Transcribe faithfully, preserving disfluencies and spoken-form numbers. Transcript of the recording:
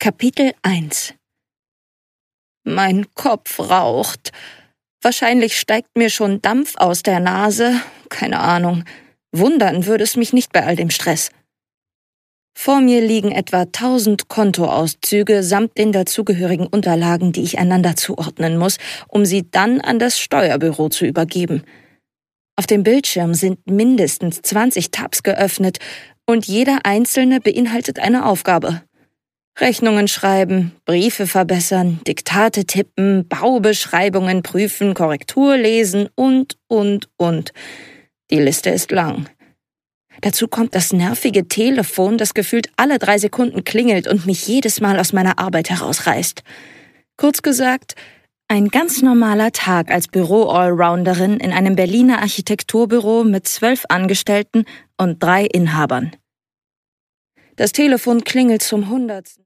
Kapitel eins. Mein Kopf raucht. Wahrscheinlich steigt mir schon Dampf aus der Nase. Keine Ahnung. Wundern würde es mich nicht bei all dem Stress. Vor mir liegen etwa tausend Kontoauszüge samt den dazugehörigen Unterlagen, die ich einander zuordnen muss, um sie dann an das Steuerbüro zu übergeben. Auf dem Bildschirm sind mindestens zwanzig Tabs geöffnet und jeder einzelne beinhaltet eine Aufgabe. Rechnungen schreiben, Briefe verbessern, Diktate tippen, Baubeschreibungen prüfen, Korrektur lesen und, und, und. Die Liste ist lang. Dazu kommt das nervige Telefon, das gefühlt alle drei Sekunden klingelt und mich jedes Mal aus meiner Arbeit herausreißt. Kurz gesagt, ein ganz normaler Tag als Büro-Allrounderin in einem Berliner Architekturbüro mit zwölf Angestellten und drei Inhabern. Das Telefon klingelt zum Hundertsten.